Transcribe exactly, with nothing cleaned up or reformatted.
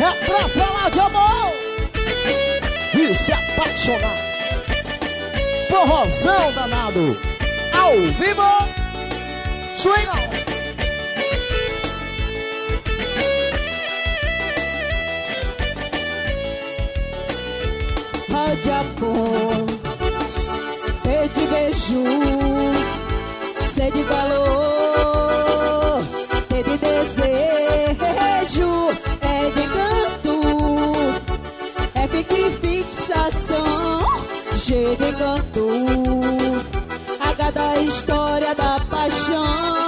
É pra falar de amor e se apaixonar. Forrozão danado, ao vivo, swing. De amor, pede beijo, sede calor, pede desejo, é de encanto, é fique fixação, G de encanto, a cada história da paixão.